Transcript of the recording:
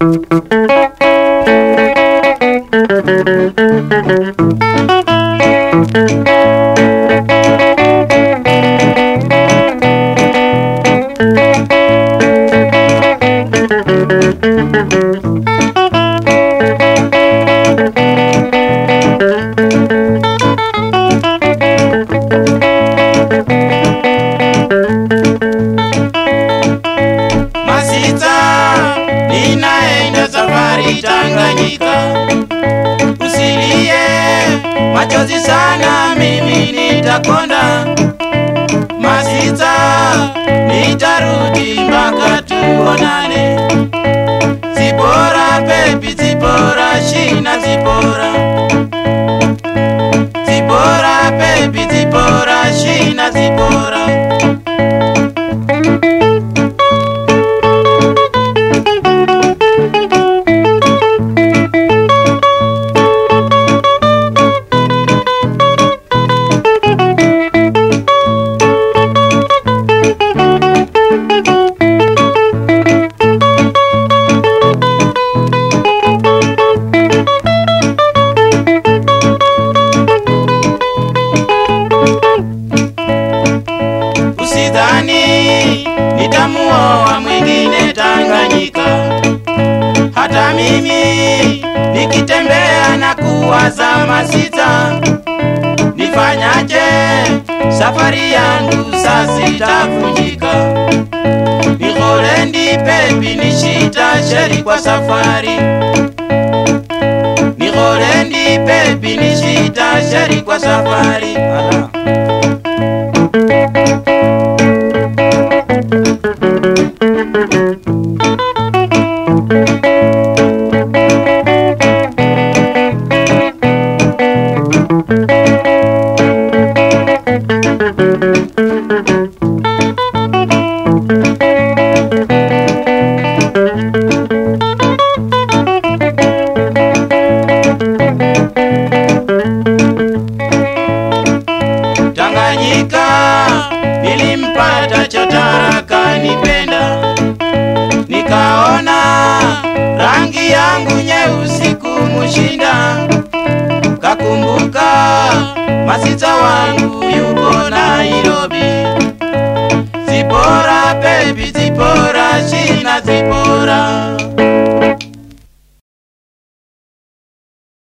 Ninaenda safari Tanganyika, usilie machozi sana, mimi nitakonda. Masita, nitarudi mpaka tuonane. Zipora baby, Zipora shina Zipora. Zipora baby, Zipora shina Zipora. Usidhani nitamuoa mwingine Tanganyika, hata mimi nikitembea na kuwaza Masita. Nifanyaje? Safari yangu sasa itavunjika. Nihorendi baby, nishita sheri kwa safari. Nihorendi baby, nishita sheri kwa safari. Tanganyika nilimpata chotara kanipenda, nikaona rangi yangu nyeusi kumushinda. Kakumbuka Masita wangu yuko Nairobi. Zipora baby, Zipora shina Zipora.